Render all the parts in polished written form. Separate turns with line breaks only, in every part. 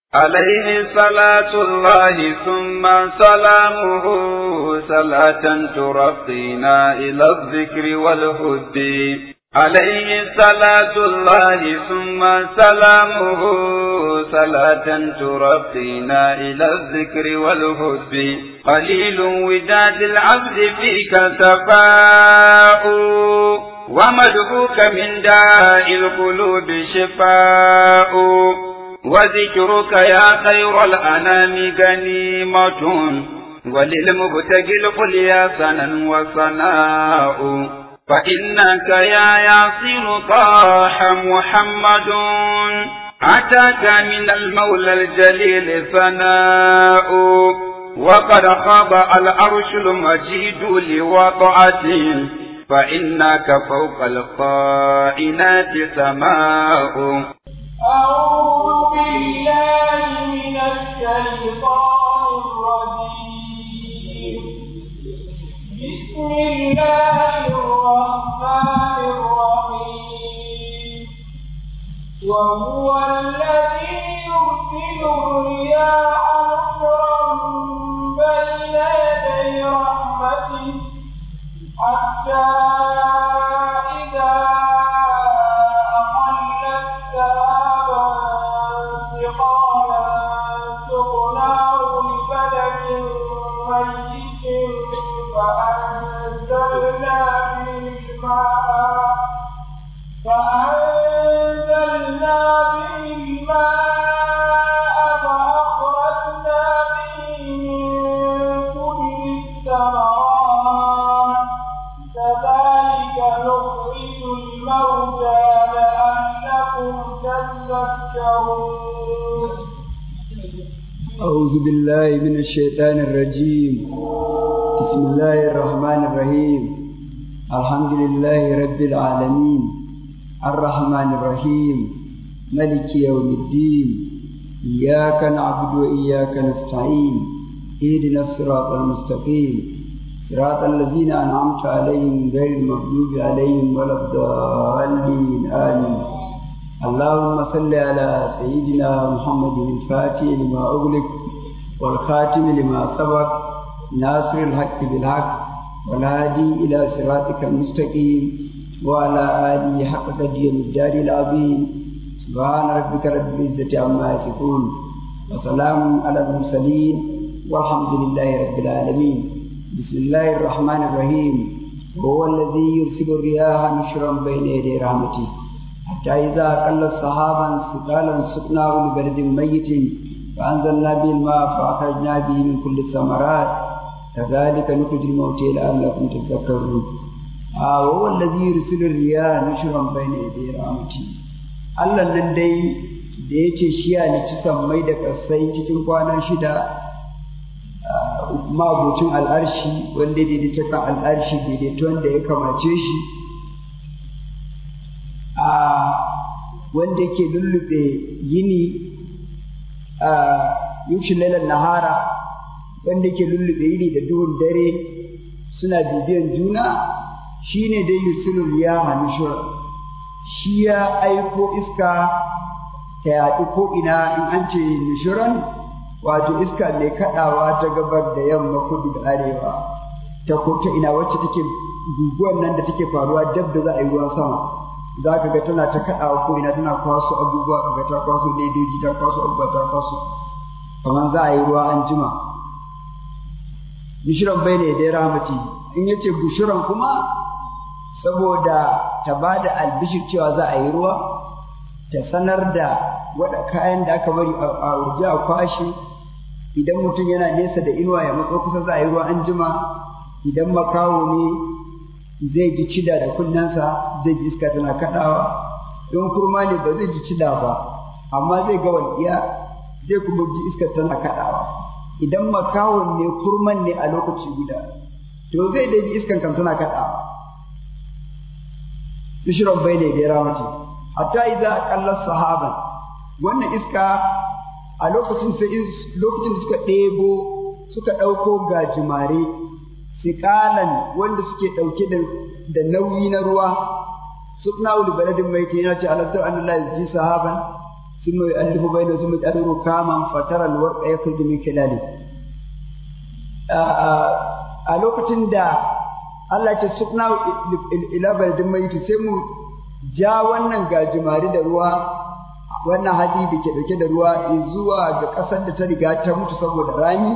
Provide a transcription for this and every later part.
عليه صلاة الله ثم سلامه صلاة ترقينا إلى الذكر والهد عليه صلاة الله ثم سلامه صلاة ترقينا إلى الذكر والهد قليل وداد العبد فيك سفاء ومدعوك من داء القلوب شفاء وذكرك يا خير الأنام غنيمة وللمبتغي القليا سنا وصناء فإنك يا ياسين طاح محمد أتاك من المولى الجليل ثناء وقد خضع العرش المجيد لوضعته فإنك فوق القائنات سماء
أعوذ بالله من الشيطان الرجيم بسم الله الرحمن الرحيم وهو الذي يرسل الرياح نشرا بين يدي رحمته حتى إذا فأنزلنا به الماء فأخرجنا به من كل الثمرات كذلك نخرج الموتى لعلكم تذكرون.
أعوذ بالله من الشيطان الرجيم. بسم الله الرحمن الرحيم. الحمد لله رب العالمين الرحمن الرحيم ملك يوم الدين إياك نعبد وإياك نستعين اهدنا الصراط المستقيم صراط الذين أنعمت عليهم غير المغضوب عليهم ولا الضالين آمين. اللهم صل على سيدنا محمد الفاتح لما أغلق والخاتم لما سبق ناصر الحق بالحق والهادي إلى صراطك المستقيم وعلى آله حق قدر الدار العظيم. سبحان ربك رب العزة عما يصفون وسلام على المرسلين والحمد لله رب العالمين. بسم الله الرحمن الرحيم. هو الذي يرسل الرياح نشرا بين يدي رحمته حتى إذا أقل السحابا ثقالا سقناه لبلد ميت فأنزلنا به الماء فأخرجنا به من كل الثمرات كذلك نخرج الموتى لعلكم تذكرون. وهو الذي يرسل الرياح نشرا بين يدي رحمته. Allah nan dai da yake shi halicci sammai da ƙasai cikin kwana 6 mabocin al'arshi wanda daidaita kan al'arshi daidaito wanda ya kamace shi wanda yake lullube yini yushin lailan nahara wanda yake lullube yini da duhun dare suna bibiyan juna shine dai yusulul riyaha nushura. Shi ya aiko iska ta yaɗu ko ina in an ce nushuran wato iska mai kaɗawa ta gabar da yamma kudu da arewa ta ko ta ina wacce take guguwar nan da take faruwa dab da za a yi ruwan sama za ka ga tana ta kaɗawa ko ina tana kwaso abubuwa kaga ta kwaso ledoji ta kwaso abubuwa ta kwaso kamar za a yi ruwa an jima. Bishiran bai ne dai rahmati in yace bishiran kuma saboda ta bada albishir cewa za a yi ruwa ta sanar da wada kayan da aka bari a waje a kwashe idan mutum yana nesa da inuwa ya matso kusa za a yi ruwa an jima idan makawo ne zai ji cida da kunnensa zai ji iska tana kaɗawa don kurma ne ba zai ji cida ba amma zai ga walƙiya zai kuma ji iska tana kaɗawa idan makawon ne kurman ne a lokaci guda to zai dai ji iskan kan tana kaɗawa. Bishiran bai ne da ramati hatta idza aqalla sahaban wannan iska a lokacin da suka ɗebo suka ɗauko gajimare siƙalan wanda suke ɗauke da nauyi na ruwa sukna ul baladin mai yana ce alattar an Allah ji sahaban ثم يؤلف بينه ثم يجعله ركاما فترى الورق يخرج من خلاله a lokacin da Allah ya sukna ila baladin mayyit sai mu ja wannan gajimari da ruwa wannan hadi da ke dauke da ruwa zuwa ga kasar da ta riga ta mutu saboda rani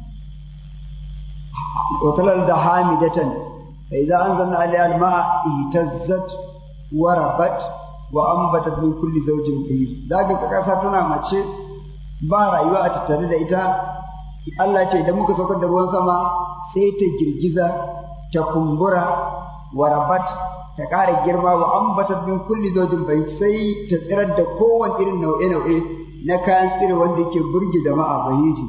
وتلل ده حامدة فإذا أنزلنا عليها الماء اهتزت وربت وأنبتت من كل زوج بهيج ذاك كاساتنا mace ba rayuwa a tattare da ita Allah ce idan muka saukar da ruwan sama sai ta girgiza ta kumbura warabat ta ƙara girma wa ambatat min kulli zawjin bahij sai ta tsirar da kowane irin nau'e na kayan tsire wanda yake burge jama'a bahiji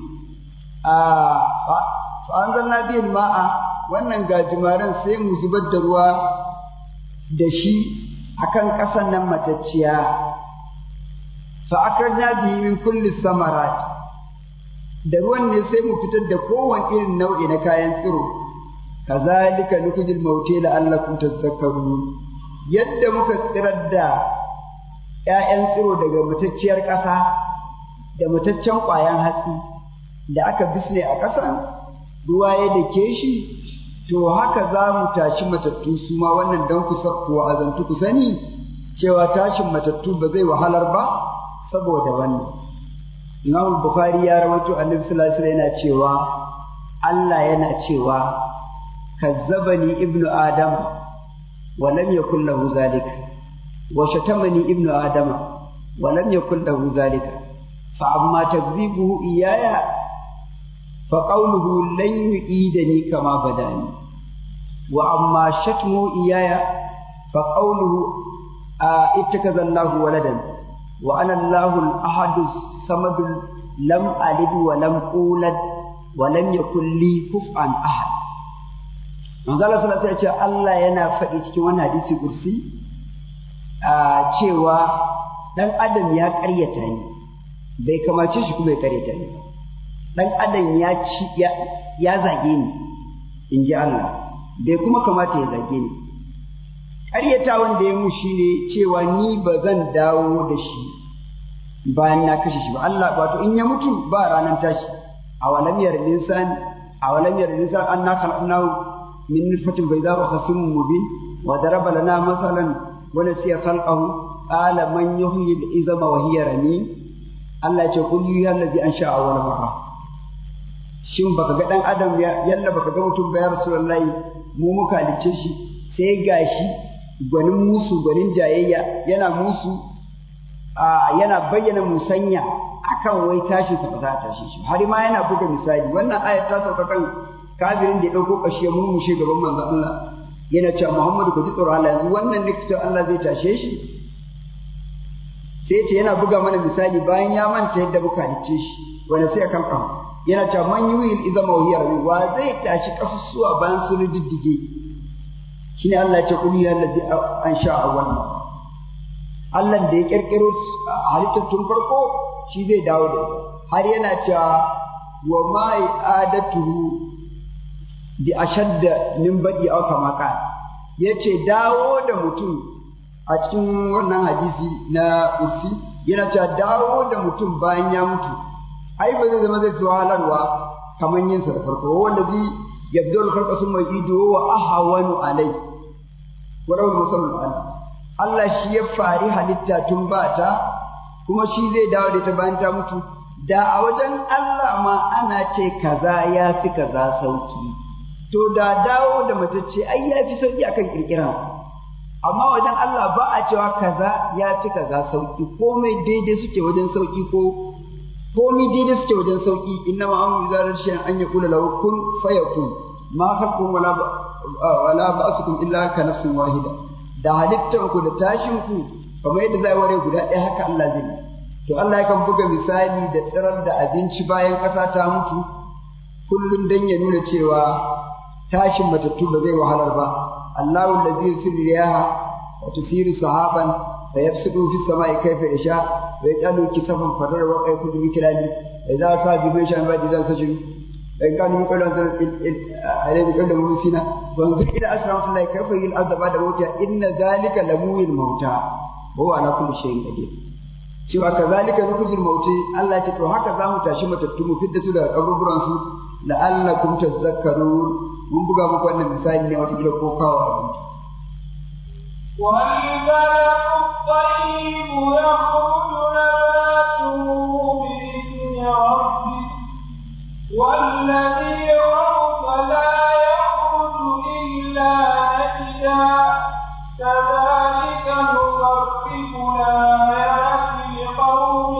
fa'anzalna bihi ma'a wannan gajimaren sai mu zubar da ruwa da shi akan ƙasan nan matacciya fa akarna bihi min kulli samarat da ruwan ne sai mu fitar da kowane irin nau'i na kayan tsiro kazalika nukujil mauti la'allakum tadhakkarun yadda muka tsirar da ƴaƴan tsiro daga matacciyar ƙasa da mataccen ƙwayan hatsi da aka bisne a ƙasan ruwa ya dake shi to haka za mu tashi matattu su ma wannan dan ku azantu ku sani cewa tashin matattu ba zai wahalar ba saboda wannan Imam Bukhari ya rawaito Annabi sallallahu alaihi wasallam yana cewa Allah yana cewa kazzabani ibnu adam wa lam yakul lahu zalika wa shatamani ibnu adam wa lam yakul lahu zalika fa amma takzibuhu iyaya فقوله لن يعيدني كما بداني وأما شتمه إياي فقوله اتخذ الله ولدا وأنا الله الأحد الصمد لم ألد ولم أولد ولم يكن لي كفوا أحد manzo Allah sallallahu alaihi wasallam Allah yana faɗi cikin wannan hadisi kursi cewa dan adam ya ƙaryata ni bai kamace shi kuma ya ƙaryata ni dan adam ya zage ni in ji Allah bai kuma kamata ya zage ni ƙaryata wanda ya mu shi ne cewa ni ba zan dawo da shi bayan na kashe shi ba Allah wato in ya mutu ba ranar tashi awalam yarda insan anna khalaqnahu min nutfatin bayda'a khasimun mubin wa daraba lana masalan wa nasiya khalqahu qala man yuhyi al-izama wa hiya ramim Allah ya ce qul ya allazi ansha'a awwala marra shin baka ga dan adam yalla baka ga mutum ba ya rasulullahi mu muka halicce shi sai gashi gwanin musu gwanin jayayya yana musu yana bayyana musanya akan wai tashi ta ba za ta tashi shi har ma yana buga misali wannan ayat ta sauka kan kafirin da ya dauko kashi ya murmushe gaban manzo Allah yana cewa Muhammadu ku ji tsoro Allah yanzu wannan ne cewa Allah zai tashe shi sai ce yana buga mana misali bayan ya manta yadda muka halicce shi wanda sai akan kan yana cewa man yuhil izama wa hiya rawi wa zai tashi kasusuwa bayan sun diddige shine Allah ya ce kul ya allazi ansha awwal Allah da ya kirkiro halittar tun farko shi zai dawo da ita har yana cewa wa ma i'adatuhu bi ashadda min badi aw kama kan yace dawo da mutum a cikin wannan hadisi na kursi yana cewa dawo da mutum bayan ya mutu ai ba zai zama zai fi wahalarwa kamar yin sa da farko wanda zai yabdul khalqa summa yu'idu wa ahwanu alai wa rawul musallin Allah shi ya fari halitta tun bata kuma shi zai dawo da ta bayan ta mutu da a wajen Allah ma ana ce kaza ya fi kaza sauki to da dawo da matacce ai ya fi sauki akan kirkiran amma wajen Allah ba a cewa kaza ya fi kaza sauki komai daidai suke wajen sauki komai daidai suke wajen sauki innama amru zarar shay'an an yaqula lahu kun fayakun ma khalqun wala ba'sukum illa ka nafsin wahida da halittar ku da tashin ku kamar yadda zai ware guda ɗaya haka Allah zai yi to Allah yakan buga misali da tsirar da abinci bayan ƙasa ta mutu kullum dan ya nuna cewa tashin matattu ba zai wahalar ba Allahu allazi yursilu riyaha wa tusiru sahaban fa yafsudu fis samai kayfa yasha wa yaj'alu kisafan fadar wa qaykudu bi kilali idza ka bi shan ba didan sajin in kanu mukallan alayhi kullu musina wa anzur ila asratullahi kayfa yul azaba da mauta inna zalika lamuhil mauta huwa ala kulli shay'in qadir cewa kazalika nukhrijul mauti Allah ce to haka zamu tashi matattu mu fidda su daga kaburburan su la'allakum tadhakkarun mun buga muku wannan misali ne wata kila ko kawo
والذي خبث لا يخرج إلا نكدا كذلك نصرف الآيات لقوم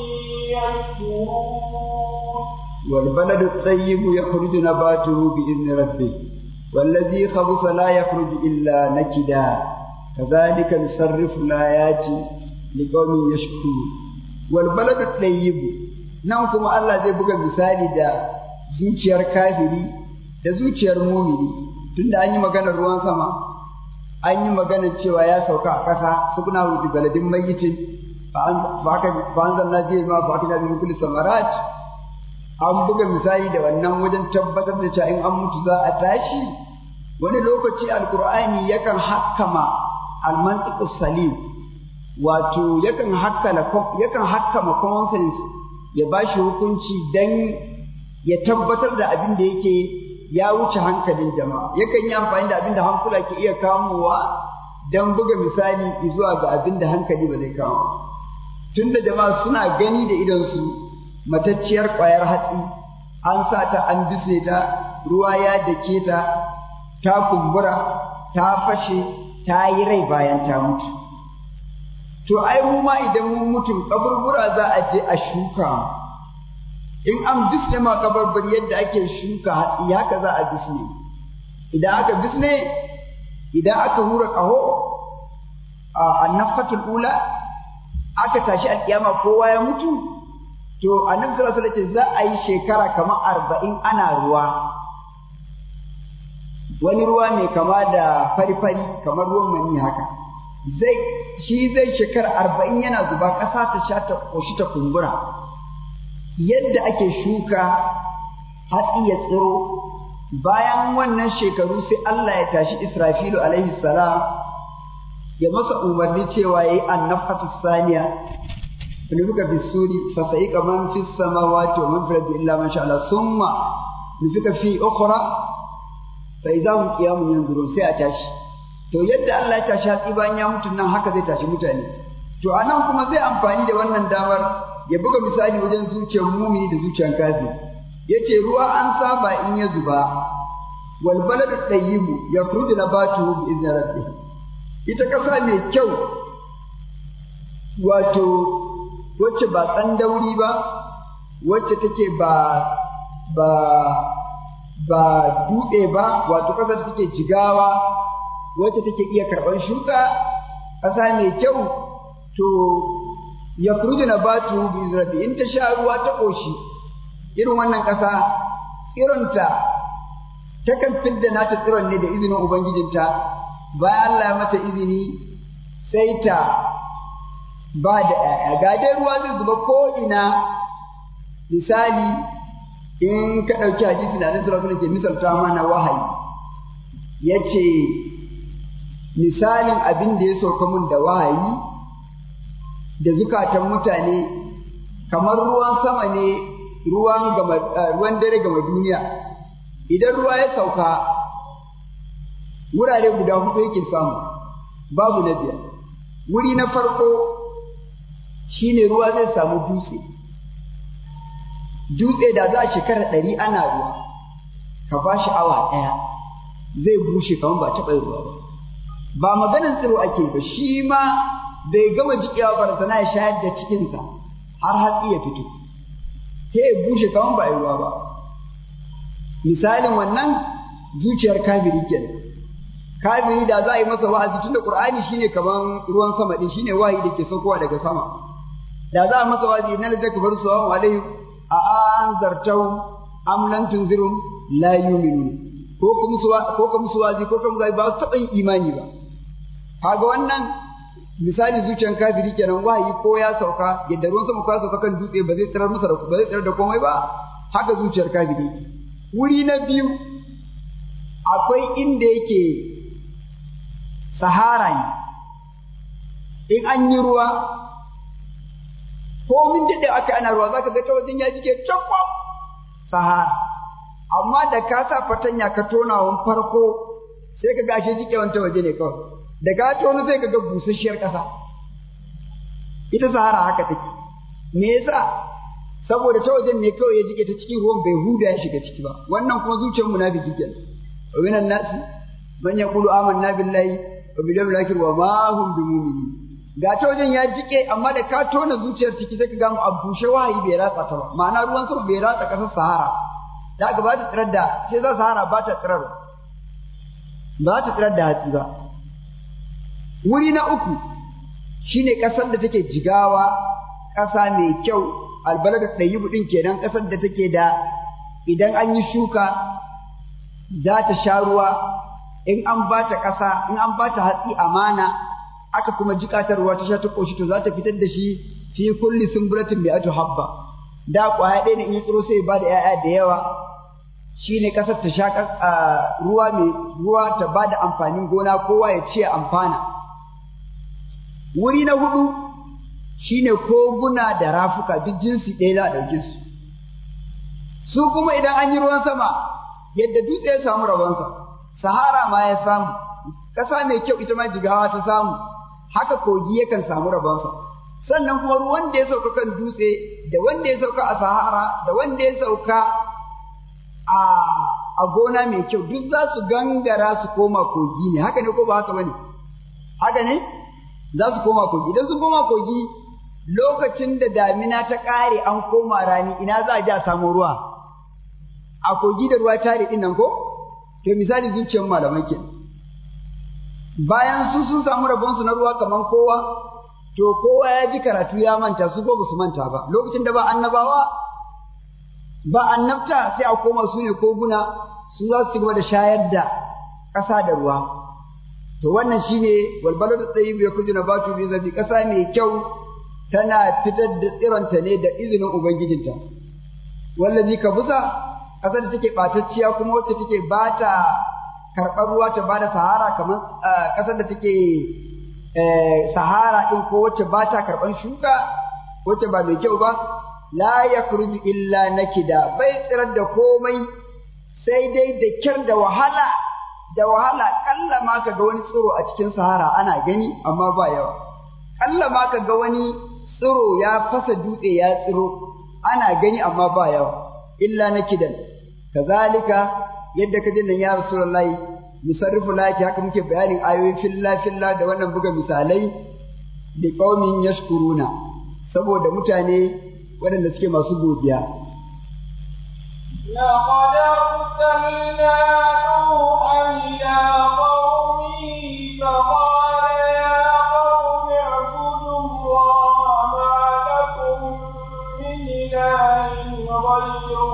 يشكرون
والبلد الطيب يخرج نباته بإذن ربه والذي خبث لا يخرج إلا نكدا كذلك نصرف الآيات لقوم يشكرون والبلد الطيب nan kuma Allah zai buga misali da zuciyar kafiri da zuciyar mumini tunda an yi maganar ruwan sama an yi maganar cewa ya sauka a ƙasa sukuna bi baladin mayyitin fa anzalna fihi ma fa akna bi kulli samarat an buga misali da wannan wajen tabbatar da cewa in an mutu za a tashi wani lokaci alqur'ani yakan hakkama al-mantiqus salim wato yakan hakkama common sense ya ba shi hukunci dan ya tabbatar da abin da yake ya wuce hankalin jama'a yakan yi amfani da abin da hankula ke iya kamowa dan buga misali zuwa ga abin da hankali ba zai kamo tunda jama'a suna gani da idonsu matacciyar ƙwayar hatsi an sa ta an bisne ta ruwa ya dake ta ta kumbura ta fashe ta yi rai bayan ta mutu to ai mu ma idan mun mutum kaburbura za a je a shuka in an bisne ma kabarbari yadda ake shuka hatsi haka za a bisne idan aka bisne idan aka hura kaho a nafatul ula aka tashi alkiyama kowa ya mutu to annabi sallallahu alaihi wasallam za a yi shekara kamar 40 ana ruwa wani ruwa mai kama da fari-fari kamar ruwan mani haka zai shekara 40 yana zuba ƙasa ta sha ta koshi ta kumbura yadda ake shuka hatsi ya tsiro bayan wannan shekaru sai Allah ya tashi Israfilu alaihi salam ya masa umarni cewa yayi annafatu saniya nufuka bisuri fa sa'iqa man fis samawati wa man fil ardi illa man sha Allah summa nufika fi ukhra fa idahum qiyamun yanzurun sai a tashi to yadda Allah ya tashi hatsi bayan ya mutu nan haka zai tashi mutane to anan kuma zai amfani da wannan damar ya buga misali wajen zuciyar mumini da zuciyar kafiri yace ruwa an saba in ya zuba wal baladu tayyibu yakhruju nabatuhu bi izni rabbih ita kasa mai kyau wato wacce ba tsandauri ba wacce take ba dutse ba wato kasa da take jigawa wacce take iya karɓar shuka ƙasa mai kyau to ya kurji na batu bi zrabi in ta sha ruwa ta ƙoshi irin wannan ƙasa tsironta takan fidda nata tsiron ne da izinin ubangijinta bayan Allah ya mata izini sai ta ba da ƴaƴa ga dai ruwa zai zuba ko ina misali in ka ɗauki hadisi da Annabi sallallahu alaihi wasallam ke misalta mana wahayi yace misalin abin da ya sauka mun da wahayi da zukatan mutane kamar ruwan sama ne ruwan dare gama duniya idan ruwa ya sauka wurare guda 4 yake samu babu na biyar wuri na farko shine ruwa zai samu dutse da za a shekara 100 ana ruwa ka ba shi awa 1 zai bushe kamar ba taɓa ruwa ba maganin tsiro ake ba shi ma bai gama jikewa ba sana ya shayar da cikinsa har hatsi ya fito sai ya bushe kamar ba ruwa ba misalin wannan zuciyar kafiri kenan kafiri da za a yi masa wa'azi tunda qur'ani shine kaman ruwan sama din shine wahayi da ke saukowa daga sama da za a masa wa'azi innal takbar sawamu alaihi a anzartau am lam tunzirum la yu'minun ko kuma su wa'azi ko kuma ba su taɓa yin imani ba kaga wannan misali zuciyar kafiri kenan wahayi ko ya sauka yadda ruwan sama ko ya sauka kan dutse ba zai tsirar masa ba zai tsirar da komai ba haka zuciyar kafiri ke wuri na biyu akwai inda yake sahara ne in an yi ruwa ko min dade aka ana ruwa zaka ga ta wajen ya jike cakwa sahara amma da ka sa fatanya ka tona wan farko sai ka gashe jike wanta waje ne kawai da ka tono sai ka ga busasshiyar kasa ita sahara haka take me yasa saboda ta wajen ne kawai ya jike ta cikin ruwan bai huda ya shiga ciki ba wannan kuma zuciyar munafiki kenan wa minan nasi man yaqulu amanna billahi wa bil yawmil akhir wa ma hum bimu'minin ga ta wajen ya jike amma da ka tona zuciyar ciki sai ka ga mu abushe wahayi bai ratsa ta ba ma'ana ruwan sama bai ratsa kasar sahara da ga ba ta tsirar da sai za sahara ba ta tsirar da hatsi ba wuri na uku shine kasar da take jigawa kasa mai kyau albaladu ɗayyibu ɗin kenan ƙasar da take da idan an yi shuka za ta sha ruwa in an ba ta ƙasa in an ba ta hatsi amana aka kuma jiƙatar ruwa ta sha ta ƙoshi to za ta fitar da shi fi kulli sumbulatin mi'atu habba da ƙwaya ɗaya ne in ya tsiro sai ba da ‘ya'ya da yawa shine ƙasar ta sha ruwa ta ba da amfanin gona kowa ya ce amfana wuri na hudu shine koguna da rafuka duk jinsi ɗaya za a ɗauke su kuma idan an yi ruwan sama yadda dutse ya samu rabonsa sahara ma ya samu ƙasa mai kyau ita ma jigawa ta samu haka kogi yakan samu rabonsa sannan kuma ruwan da ya sauka kan dutse da wanda ya sauka a sahara da wanda ya sauka a gona mai kyau duk za su gangara su koma kogi ne haka ne ko ba haka bane haka ne za su koma kogi idan sun koma kogi lokacin da damina ta ƙare an koma rani ina za a ji a samu ruwa a kogi da ruwa tare ɗin nan ko to misali zuciyar malaman ke bayan sun samu rabonsu na ruwa kaman kowa to kowa ya ji karatu ya manta su ko ba su manta ba lokacin da ba annabawa ba annabta sai a koma su ne koguna su za su gaba da shayar da ƙasa da ruwa to wannan shine walbaladu tayyib yakhruju nabatu bi zabi ƙasa mai kyau tana fitar da tsironta ne da izinin ubangijinta wallazi kabusa ƙasar da take ɓatacciya kuma wacce take ba ta karɓar ruwa ta ba da sahara kamar ƙasar da take sahara ɗin ko wacce ba ta karɓar shuka wacce ba mai kyau ba la yakhruju illa nakida bai tsirar da komai sai dai da kyar da wahala kalla ma kaga wani tsiro a cikin sahara ana gani amma ba yawa kalla ma kaga wani tsiro ya fasa dutse ya tsiro ana gani amma ba yawa illa nakidan kazalika yadda kaje nan ya rasulullahi musarrifu laki haka muke bayanin ayoyin filla da wannan buga misalai da qaumin yashkuruna saboda mutane waɗanda suke masu godiya
لقد أرسلنا نوحا إلى قومه فقال يا قوم اعبدوا الله ما لكم من إله غيره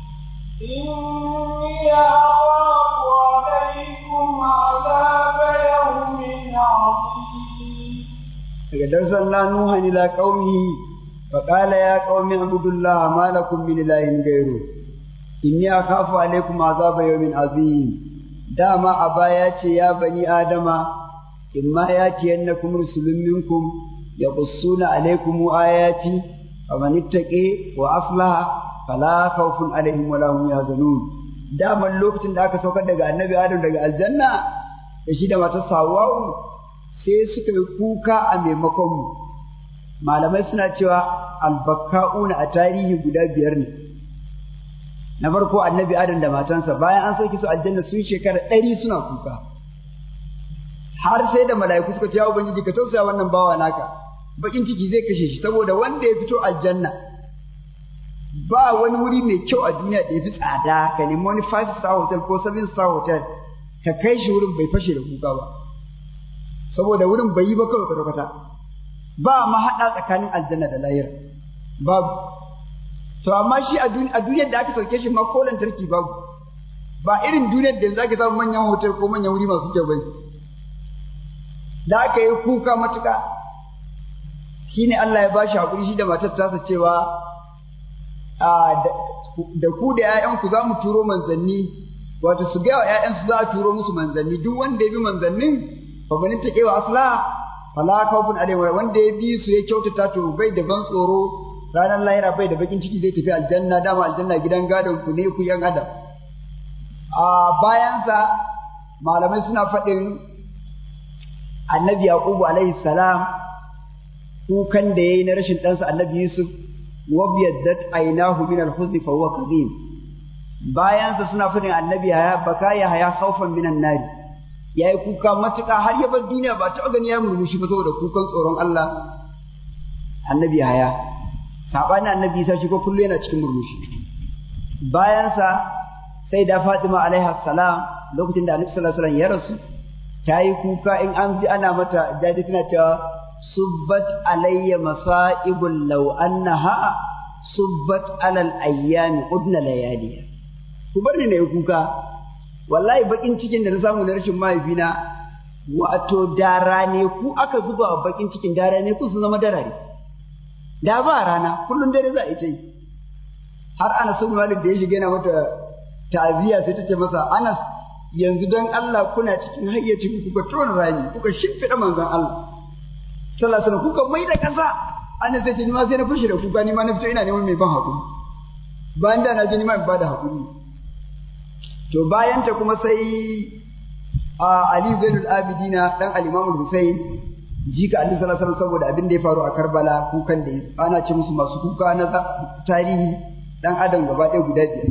إني أخاف عليكم عذاب يوم عظيم.
لقد أرسلنا نوحا إلى قومه فقال يا قوم اعبدوا الله ما لكم من إله غيره inni akhafu alaikum azaba yawmin azim dama abaya ce ya bani adama imma yati yannakum rusulun minkum yaqussuna alaikum ayati faman ittaqi wa aslaha fala khawfun alaihim wala hum yahzanun dama lokacin da aka saukar daga annabi adam daga aljanna da shi da matar Hawwa'u sai suka yi kuka a maimakon mu malamai suna cewa albakka'una a tarihi guda biyar ne na farko annabi adam da matansa bayan an sauke su aljanna sun shekara 100 suna kuka har sai da mala'iku suka ce ya ubangiji ka tausaya wannan bawa naka bakin ciki zai kashe shi saboda wanda ya fito aljanna ba wani wuri mai kyau a duniya da ya fi tsada ka nemi wani 5-star hotel ko 7-star hotel ka kai shi wurin bai fashe da kuka ba saboda wurin bai yi ba kawai kwata-kwata ba ma haɗa tsakanin aljanna da lahira babu to amma shi a duniyar da aka sauke shi ma ko lantarki babu ba irin duniyar da yanzu ake samu manyan hotel ko manyan wuri masu kyau bane da aka yi kuka matuƙa shine Allah ya bashi hakuri shi da matar tasa cewa da ku da ƴaƴanku za mu turo manzanni wato su ga ƴaƴansu za a turo musu manzanni duk wanda ya bi manzannin fa banin take wa asla fala khawfun alaihim wanda ya bi su ya kyautata to bai da ban tsoro ranar lahira bai da bakin ciki zai tafi aljanna, dama aljanna gidan gadon ku ne ku yan adam. A bayansa malamai suna faɗin annabi Yaqubu alaihi salam kukan da yayi na rashin ɗansa annabi Yusuf wa biyaddat aynahu min al-huzn fa huwa kadhib. Bayansa suna faɗin annabi Yahya baka Yahya khawfan minan nari, yayi kuka matuƙa har ya bar duniya ba ta gani ya murmushi ba saboda kukan tsoron Allah. Annabi Yahya sabani annabi Isa shi ko kullu yana cikin murmushi. Bayansa sai da Fatima alaiha salam lokacin da Annabi sallallahu alaihi wasallam ya rasu ta yi kuka in an ji ana mata jaji tana cewa subbat alayya masa'ibul law annaha subbat alal ayyami udna layaliya. Ku bar ni ne kuka, wallahi bakin cikin da na samu na rashin mahaifina wato dara ne ku aka zuba wa bakin cikin dara ne ku sun zama darare. Da ba rana kullun dare za a yi ta yi. Har Anas ibn Malik da ya shiga yana mata ta'aziya sai ta ce masa, Anas yanzu don Allah kuna cikin hayyacin kuka tona rami kuka shimfiɗa manzon Allah sallallahu alaihi wasallam kuka mai da ƙasa. Anas sai ce ni ma sai na fushi da kuka, ni ma na fito ina neman mai ban hakuri, bayan da na je ni ma in bada hakuri. To bayan ta kuma sai Ali Zainul Abidina dan al-Imam Hussein jika Ali sallallahu alaihi wasallam saboda abin da ya faru a Karbala kukan da ana ce musu masu kuka na tarihi dan adam gaba ɗaya guda biyar.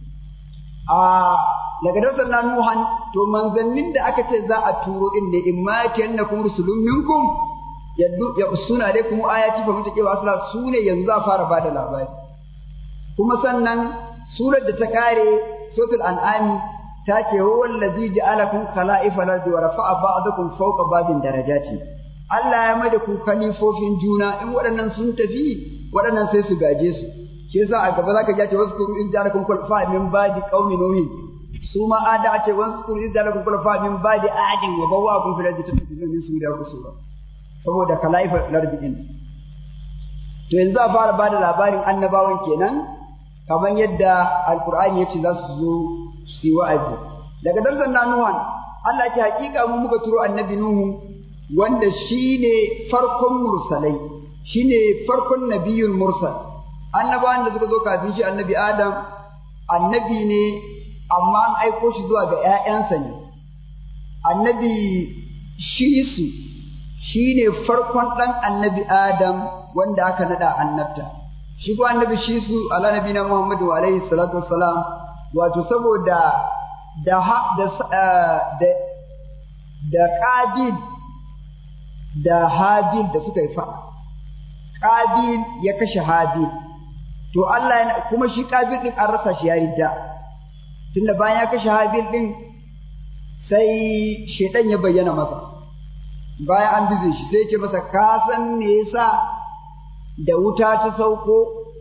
Daga dasar na Nuhan to manzannin da aka ce za a turo din ne in ma yannakum rusulun minkum ya usuna alaikum ayati fa mutaqi wa asla sune yanzu za fara bada labari. Kuma sannan surar da ta kare suratul an'ami ta ce huwa allazi ja'alakum khala'ifa al-ardi wa rafa'a ba'dakum fawqa ba'din darajati. Allah ya mai da ku khalifofin juna, in waɗannan sun tafi waɗannan sai su gaje su. Shi yasa a gaba zaka ji ce waskuru in ja'alakum khulafa min ba'di qaumi nuhin, su ma ada ce waskuru in ja'alakum khulafa min ba'di adin wa bawwa'akum fil ardi tattakhizuna min suliha qusura, saboda khala'ifa al-ardi din. To yanzu a fara bada labarin annabawan kenan kamar yadda alqur'ani yace za su zo su yi wa'azi. Daga darsan nanuwan Allah ce hakika mu muka turo annabi Nuhu wanda shine farkon mursalai, shine farkon nabiyul mursal. Annabawan da suka zo kafin shi annabi Adam annabi ne amma an aiko shi zuwa ga ƴaƴansa ne. Annabi Shisu shine farkon dan annabi Adam wanda aka nada annabta. Shi ko annabi Shisu ala nabiyina Muhammadu alaihi salatu wassalam wato saboda da Qabil da Habil da suka yi faɗa. Qabil ya kashe Habil. To Allah kuma shi Qabil din an rasa shi ya ridda. Tunda bayan ya kashe Habil din sai shedan ya bayyana masa. Bayan an bize shi sai ya ce masa ka san me yasa da wuta ta sauko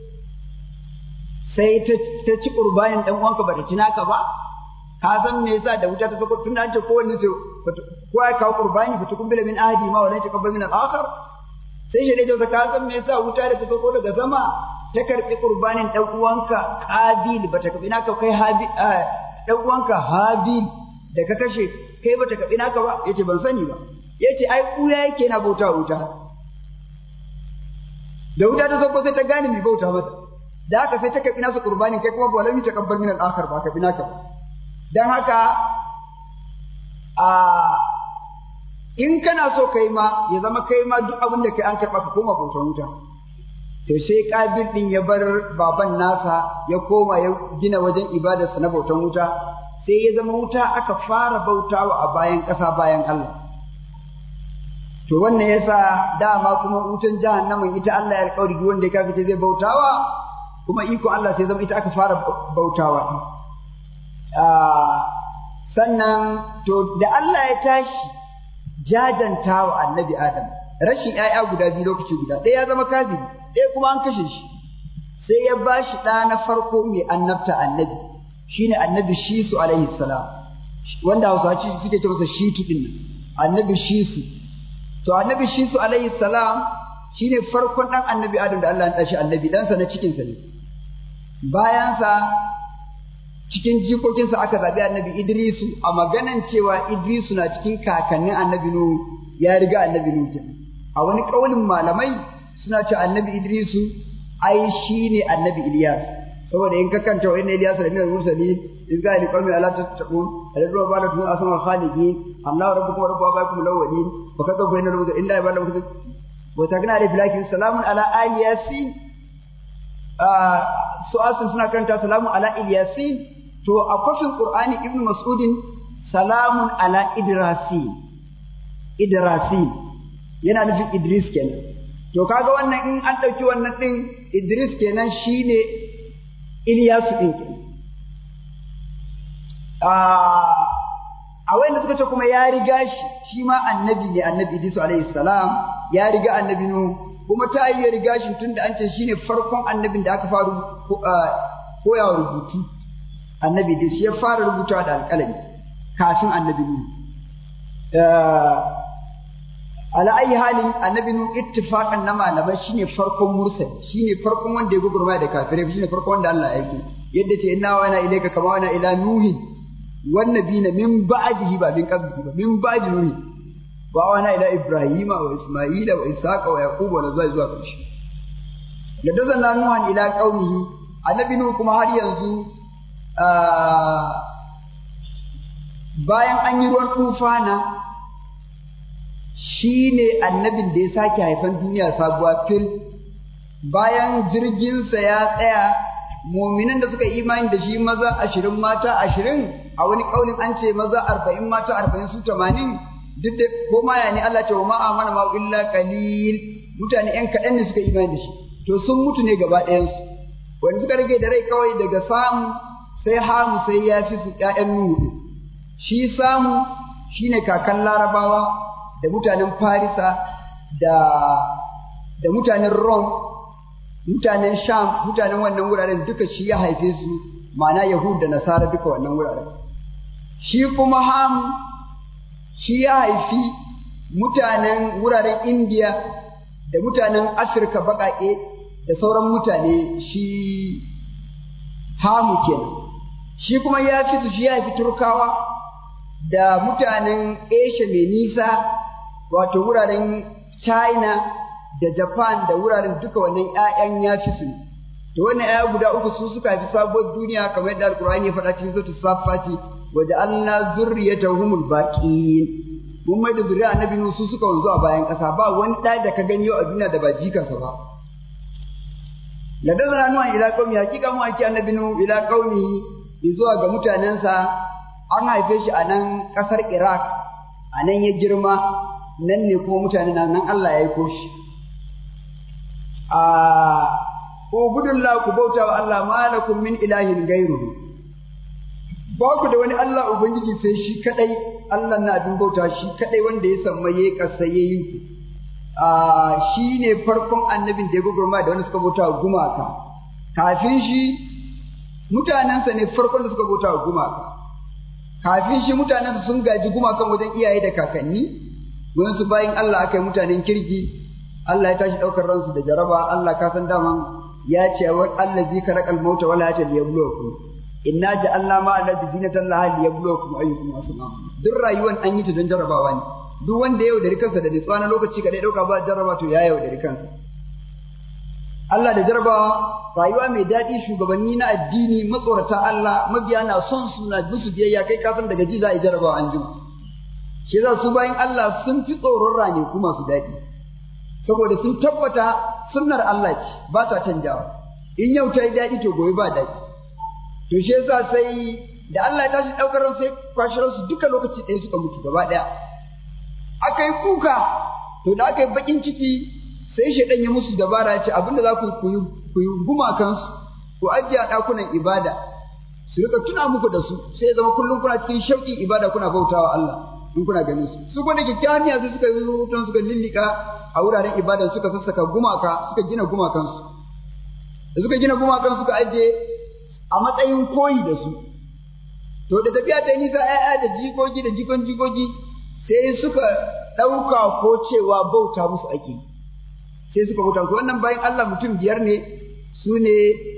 sai ta ci qurbanin dan uwanka ba ta ci naka ba? Ka san me yasa da wuta ta sauko tunda an ce kowanne sai ko ya kawo qurbani fa tukumbila min ahdi ma wala taqabbal min al-akhar. Sai shi da ka san me yasa wuta da ta sauko daga sama ta karbi qurbanin dan uwanka Qabil ba ta karbi naka kai Habil dan uwanka Habil da ka kashe kai ba ta karbi naka ba? Yace ban sani ba. Yace ai kuya yake na bauta wuta. Da wuta ta sauko sai ta gane me bauta mata. Da haka sai ta karbi nasa qurbanin kai kuma wala taqabbal min al-akhar ba ka karbi naka ba. Dan haka in kana so kai ma ya zama kai ma duk abin da kai an karɓa ka koma bautar wuta. To sai Qabil din ya bar baban nasa ya koma ya gina wajen ibadarsa na bautar wuta, sai ya zama wuta aka fara bautawa a bayan ƙasa bayan Allah. To wannan yasa dama kuma wutan jahannamin ita Allah ya alƙawari duk wanda ya kafice zai bautawa, kuma iko Allah sai zama ita aka fara bautawa. Sannan to da Allah ya tashi jajanta wa annabi Adam rashin ‘ya'ya guda biyu lokaci guda, ɗaya ya zama kafiri, ɗaya kuma an kashe shi, sai ya ba shi ɗa na farko mai annabta annabi, shi ne annabi Shisu alaihi salam, wanda Hausawa suke ce masa Shitu ɗin nan, annabi Shisu. To annabi Shisu alaihi salam shi ne farkon ɗan annabi Adam da Allah ya ɗashi annabi, ɗansa na cikinsa ne. Bayansa cikin jikokinsa aka zaɓi annabi Idrisu, a maganan cewa Idrisu na cikin kakannin annabi Nuhu ya riga annabi Nuhu kenan. A wani ƙaulin malamai suna cewa annabi Idrisu ai shine annabi Ilyas saboda in ka kanta wa inna Ilyas la minal mursalin in ga ni qawmi ala tattaqun alladhi wa ba'da min asma khalidin Allah rabbukum wa rabbu abaikum alawwalin wa kadha fa inna lahu illa ibadahu wa takna alif lakin salamun ala ali yasin su'asin suna karanta salamun ala ilyasin to a kofin qur'ani ibnu mas'udin salamun ala idrasin yana nufin idris kenan to kaga wannan in an dauki wannan din idris kenan shine ilyasu din kenan a wanda suka ce kuma ya riga shi ma annabi ne annabi Idris alayhi salam ya riga annabi nu kuma ta yi riga shi tunda an ce shine farkon annabin da aka fara koyawa rubutu annabi Idris ya fara rubuta da alƙalami kafin annabi nu ala ayi halin annabi nu ittifaqan na malamai shine farkon mursal shine farkon wanda ya gugurma da kafirai shine farkon wanda Allah ya aiko yadda ce inna wa ina ilayka kama wa ina ila nuhin والنبيين من بعده من قبله من بعد نوح وأوحينا إلى إبراهيم وإسماعيل وإسحاق ويعقوب ونزوى زوا فرشي لدزلنا نوحا إلى قومه النبي نوح كما har yanzu bayan an yi ruwan tufana shine annabin da ya sake haifan duniya sabuwa fil bayan jirginsa ya tsaya mu'minan da suka imani da shi maza 20 mata 20 a wani kaulin an ce maza 40 mata 40 su 80 duk da ko ma yani Allah ce wa ma amana ma illa qalil mutane ɗan kaɗan ne suka imani da shi to sun mutu ne gaba ɗayan su wanda suka rage da rai kawai daga Samu sai Hamu sai ya fi su ƴaƴan Nuhu shi Samu shine kakan Larabawa da mutanen Farisa da mutanen Rome mutanen Sham mutanen wannan wuraren duka shi ya haife su ma'ana Yahud da Nasara duka wannan wuraren shi kuma Ham shi ya haifi mutanen wuraren India da mutanen Afirka baƙaƙe da sauran mutane shi Hamu kenan shi kuma ya fi su shi ya haifi Turkawa da mutanen Asia mai nisa wato wuraren China da Japan da wuraren duka wannan ƴaƴan ya fi su to wannan ƴaƴa guda uku su suka fi sabuwar duniya kamar yadda Alƙur'ani ya faɗa cikin suratul Saffati waja'alna zurriyatahumul baqin mun mai da zuriya annabi Nuhu su suka wanzu a bayan ƙasa ba wani ɗa da ka gani yau a duniya da ba jikansa ba ladazana nuwan ila qaumi hakika mu ake annabi Nuhu ila qaumi zuwa ga mutanensa an haife shi a nan ƙasar Iraq a nan ya girma nan ne kuma mutanen nan Allah ya aiko shi ubudullah ku bauta wa Allah malakum min ilahin gairuhu ba ku da wani Allah ubangiji sai shi kadai Allah na abin bauta shi kadai wanda ya san maye kasa yayi ku shine farkon annabin da ya gogorma da wanda suka bauta wa gumaka kafin shi mutanansa ne farkon da suka bauta wa gumaka kafin shi mutanansa sun gaji gumakan wajen iyaye da kakanni wasu bayin Allah akai mutanen kirki Allah ya tashi daukar ransu da jaraba Allah ka san daman ya ce wa allazi karakal mauta wala ta liyabluwakum inna ja'alna ma allazi zinatan laha liyabluwakum ayyukum asma duk rayuwar an yi ta don jarabawa ne duk wanda yau da rikansa da nitsuwa na lokaci kadai dauka ba jaraba to ya yau da rikansa Allah da jarabawa rayuwa mai daɗi shugabanni na addini matsorata Allah mabiya na son su na musu biyayya kai kafin daga ji za a yi jarabawa an jima shi yasa su bayin Allah sun fi tsoron rane ku masu daɗi saboda sun tabbata sunnar Allah ce ba ta canjawa in yau ta yi daɗi to gobe ba daɗi to shi yasa sai da Allah ya tashi ɗaukar ran sai kwashi su duka lokaci ɗaya suka mutu gaba ɗaya aka yi kuka to da aka yi baƙin ciki sai shaidan ya musu dabara ya ce abinda za ku yi gumakansu ku ajiye a ɗakunan ibada su rika tuna muku da su sai ya zama kullum kuna cikin shauƙin ibada kuna bautawa Allah in kuna ganin su kuma da kyakkyawan niyya sai suka yi rubutun suka lillika a wuraren ibadan suka sassaka gumaka suka gina gumakansu da suka gina gumakan suka ajiye a matsayin koyi da su to da tafiya ta nisa ƴaƴa da jikoki da jikoki sai suka ɗauka ko cewa bauta musu ake sai suka bauta musu wannan bayan Allah mutum 5 ne su ne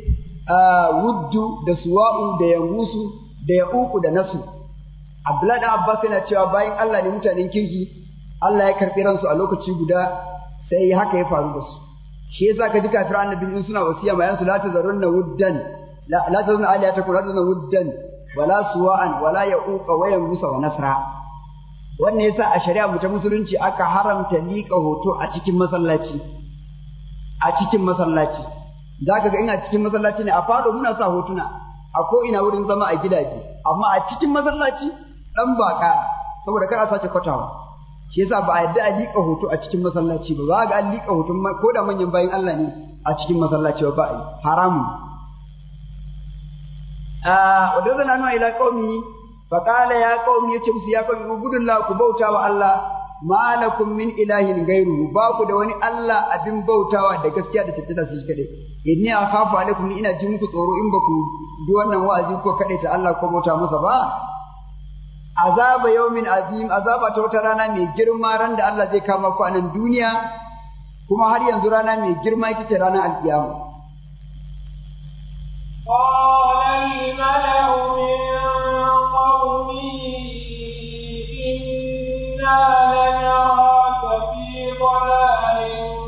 Wuddu da Suwa'u da Yangusu da Ya'uku da Nasu Abdullahi dan Abbas yana cewa bayan Allah ne mutanen kirki Allah ya karɓi ransu a lokaci guda sai haka ya faru da su shi yasa ka ji kafiran annabi in suna wasiya ma yansu la tazarunna wuddan la tazarunna aliyatakum la tazarunna wuddan wala suwa'an wala ya'uqa wa yanbusa wa nasra. Wannan yasa a shari'a mu ta musulunci aka haramta liƙa hoto a cikin masallaci. A cikin masallaci zaka ga ina cikin masallaci ne a falo muna sa hotuna a ko ina wurin zama a gidaje, amma a cikin masallaci dan baka saboda kar a sace kwatawa. Shi yasa ba a yadda a liƙa hoto a cikin masallaci ba ga an liƙa hoton ko da manyan bayin Allah ne a cikin masallaci ba ai haramun. Wadda nuna ila qaumi fa qala ya qaumi yace musu ya qaumi ubudullah ku bauta wa Allah ma lakum min ilahin ghayruhu ba ku da wani Allah abin bautawa da gaskiya da tattata su kade. Inni akhafu alaikum ina ji muku tsoro in ba ku bi wannan wa'azi ko kade ta Allah ko bauta masa ba. Azaba yawmin azim azaba ta wata rana mai girma ran da Allah zai kama ku a nan duniya kuma har yanzu rana mai girma ita ce ranar alkiyama.
قال الملأ من قومه إنا لنراك في ضلال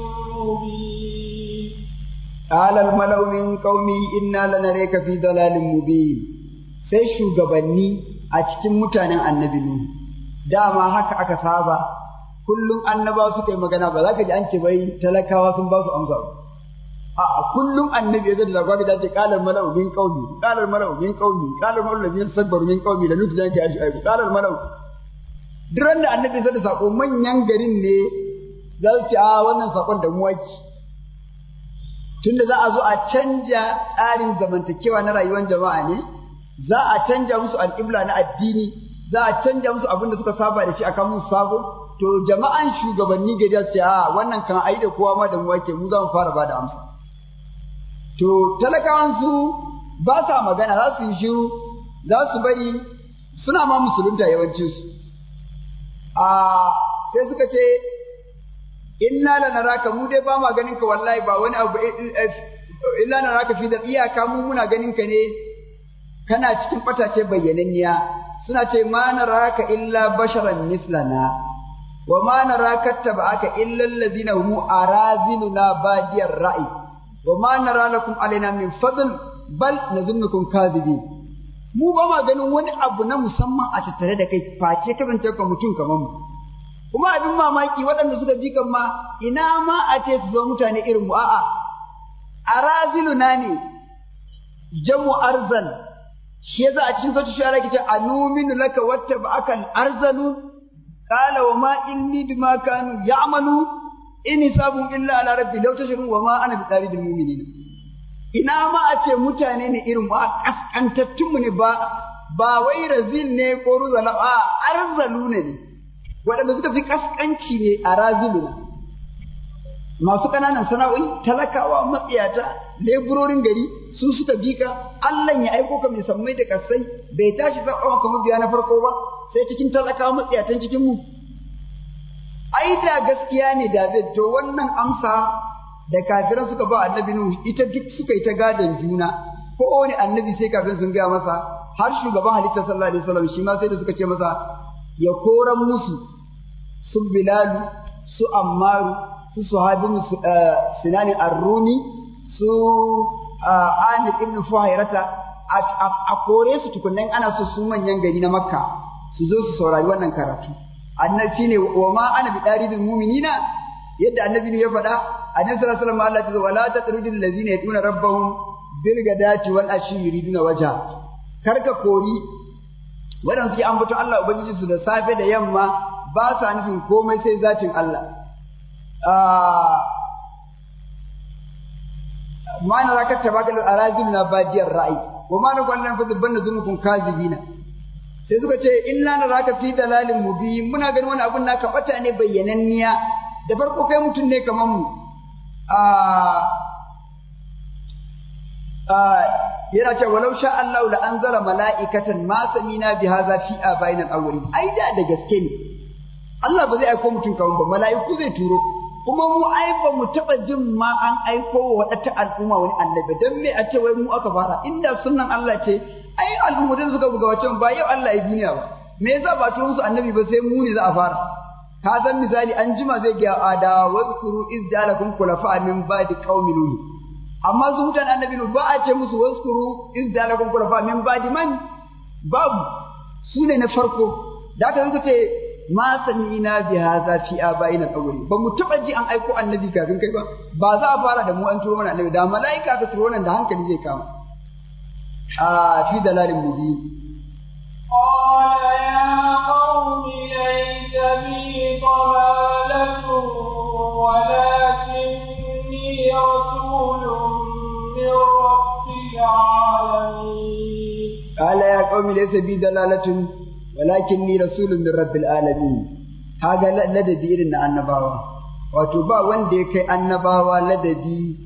مبين
قال الملأ من قومه إنا لنراك في ضلال مبين sai shugabanni a cikin mutanen annabi Nuhu dama haka aka saba kullum annabawa suka yi magana ba za ka ji an ce bai talakawa sun ba su amsa ba a kullum annabi ya zai da gwamnati da ce qalar mala'u min qaumi qalar mala'u min qaumi qalar mala'u ladina sabbaru min qaumi la nutu zaki ashi ai qalar mala'u duran da annabi sai da sako manyan garin ne za su ce wannan sakon da mu waki tunda za a zo a canja tsarin zamantakewa na rayuwar jama'a ne za a canja musu alƙibla na addini za a canja musu abin da suka saba da shi akan musu sabo to jama'an shugabanni gari ya ce wannan kan ai da kowa ma da mu wake mu za mu fara ba da amsa to talakawansu ba sa magana za su yi shiru za su bari suna ma musulunta yawancinsu sai suka ce inna lanaraka mu dai ba ma ganin ka wallahi ba wani abu illa naraka fi da iyaka mu muna ganin ka ne kana cikin batace bayyananniya suna ce ma naraka illa basharan mislana wa ma naraka tabaka illa allazina hum araziluna badiyar ra'i wa ma nara lakum alaina min fadl bal nazunnukum kadhibin mu ba ma ganin wani abu na musamman a tattare da kai face kasance ka mutum kamar mu kuma abin mamaki waɗanda suka bi kan ma ina ma a ce su zo mutane irin mu a'a araziluna ne jamu arzal shi yasa a cikin sautin shara yake ce anuminu laka wattaba'aka arzalu qala wa ma inni bima kanu ya'malu in hisabu illa ala rabbi law tashurun wa ma ana bitalidil mu'minin ina ma a ce mutane ne irin ba kaskantattun mu ne ba wai razil ne ko ruzala a arzalu ne waɗanda suka fi kaskanci ne a raziluna masu ƙananan sana'o'i talakawa matsiyata leburorin gari su suka bi ka Allah ya aiko ka mai sammai da kasai bai tashi zaɓa kamar biya na farko ba sai cikin talakawa matsiyatan cikin mu ai da gaskiya ne da zai to wannan amsa da kafiran suka ba annabi Nuhu ita duk suka yi ta gadon juna ko wani annabi sai kafin sun gaya masa har shugaban halitta sallallahu alaihi wasallam shi ma sai da suka ce masa ya koran musu su Bilalu su Ammaru su Suhabin Sinani Ar-Rumi su Amir ibn Fuhairata a kore su tukunnan ana so su manyan gari na Makka su zo su saurari wannan karatu annabi shine wa ma ana bi daridil mu'minina yadda annabi ya faɗa annabi sallallahu alaihi wasallam Allah ya ce wala tatrudil ladzina yaduna rabbahum bil gadati wal ashi yuriduna wajha karka kori wadanda suke ambaton Allah ubangiji su da safe da yamma ba sa nufin komai sai zatin Allah ma na rakat tabakal arazim na badiyar ra'i wa ma na kwallan fa dubbanna zunukum kazibina sai suka ce inna naraka fi dalalin mubin muna ganin wani abun naka bata ne bayyananniya da farko kai mutum ne kamar mu yana ce walau sha Allah la anzala mala'ikatan ma samina bi hadha fi abaina al-awwalin ai da gaske ne Allah ba zai aiko mutum kamar ba mala'iku zai turo kuma mu ai ba mu taba jin ma an aiko wa wata al'umma wani annabi dan me a ce wai mu aka fara inda sunnan Allah ce ai al'ummomin suka buga wacce ba yau Allah ya duniya ba me yasa ba turo musu annabi ba sai mu ne za a fara ka san misali an jima zai ga adawa wazkuru iz ja'alakum khulafa min ba'di qaumi nuh amma su mutan annabi nuh ba a ce musu wazkuru iz ja'alakum khulafa min ba'di man babu su ne na farko da ka zuka ce ma sami'ina bi hadha fi abaina al-awwalin ba mu taba ji an aiko annabi kafin kai ba za a fara da mu an turo mana annabi da mala'ika ka turo nan da hankali zai kama fi dalalin mubin
قال يا قوم ليس بي ضلالة ولكني رسول من رب العالمين
قال يا قوم ليس بي ضلالة ولكني رسول من رب العالمين هذا لدبي irin na annabawa wato ba wanda ya kai annabawa ladabi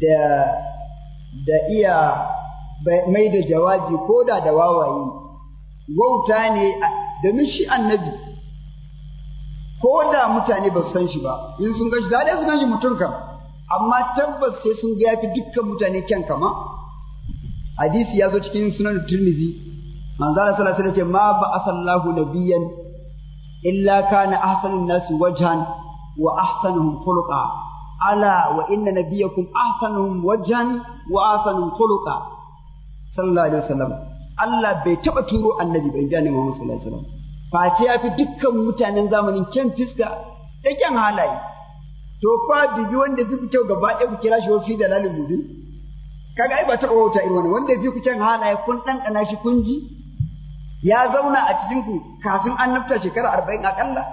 da iya mai da jawabi koda da wawaye wauta ne domin shi annabi ko da mutane ba su san shi ba in sun gashi za su gan shi mutum kam amma tabbas sai sun ga yafi dukkan mutane kyan kama hadisi ya zo cikin sunan Tirmidhi manzo Allah sallallahu alaihi wasallam ma ba asallahu nabiyyan illa kana ahsanun nasi wajhan wa ahsanuhum khuluqa ala wa inna nabiyyakum ahsanuhum wajhan wa ahsanuhum khuluqa sallallahu alaihi wasallam Allah bai taba turo annabi bai ji annabi Muhammad sallallahu alaihi wasallam face ya fi dukkan mutanen zamanin kyan fiska da kyan halaye to fa bibi wanda fi kyau gaba ɗaya ku kira shi wa fi dalalin mudi kaga ai ba taɓa wauta irin wannan wanda fi ku kyan halaye kun ɗanɗana shi kun ji ya zauna a cikin ku kafin annabta shekara 40 akalla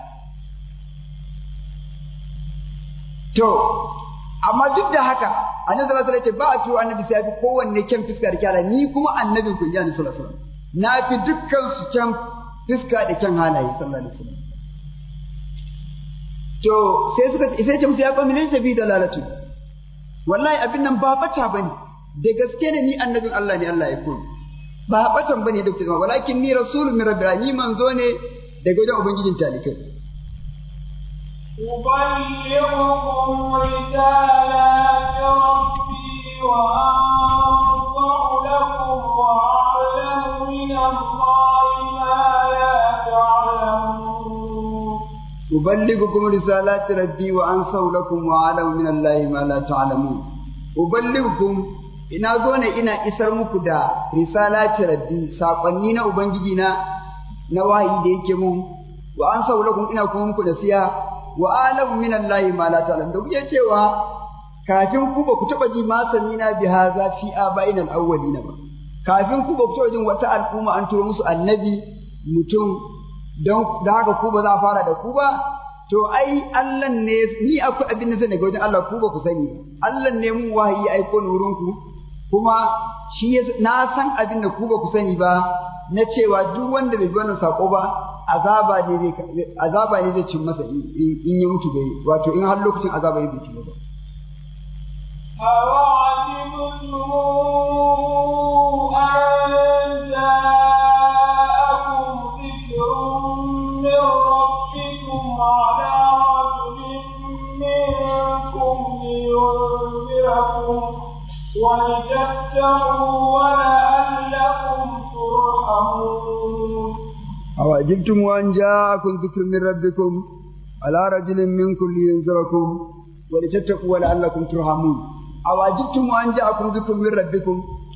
to amma duk da haka annabi sallallahu alaihi wasallam ba a turo annabi sai fi kowanne kyan fiska da kyala ni kuma annabin ku ji annabi sallallahu alaihi wasallam na fi dukkan su kyan fiska da kyan halaye sallallahu alaihi wasallam to sai ce musu ya kwami ne tabi dalalatu wallahi abin nan ba bata bane da gaske ne ni annabin Allah ne Allah ya koyi ba batan bane da kuma walakin ni rasulun min rabbil alamin manzo ne daga wajen ubangijin talikai
أبلغكم رسالات ربي وأنصح لكم وأعلم من الله ما لا تعلمون
أبلغكم رسالات ربي وأنصح لكم وأعلم من الله ما لا تعلمون أبلغكم ina zo ne ina isar muku da risalati rabbi sakonni na ubangiji na wahayi da yake mun wa ansahu lakum ina kuma muku nasiha wa alamu min Allahi ma la ta'lam da kuke cewa kafin ku ba ku taba ji ma samina bi hadha fi abaina al-awwalin ba kafin ku ba ku taba jin wata al'umma an turo musu annabi mutum don da haka ku ba za a fara da ku ba to ai Allah ne ni akwai abin da zai daga wajen Allah ku ba ku sani ba Allah ne mun wahayi aiko ni wurin ku kuma shi na san abin da ku ba ku sani ba na cewa duk wanda bai bi wannan sako ba azaba ne zai cin masa in ya mutu bai wato in har lokacin azaba ya biki ba
أَوَعَجِبْتُمْ أَن جَاءَكُمْ ذِكْرٌ مِّن رَّبِّكُمْ عَلَىٰ رَجُلٍ مِّنكُمْ لِيُنذِرَكُمْ وَلِتَتَّقُوا وَلَعَلَّكُمْ تُرْحَمُونَ
أوعجبتم أن جاءكم ذكر من ربكم على رجل منكم لينذركم ولتتقوا ولعلكم ترحمون أوعجبتم أن جاءكم ذكر من ربكم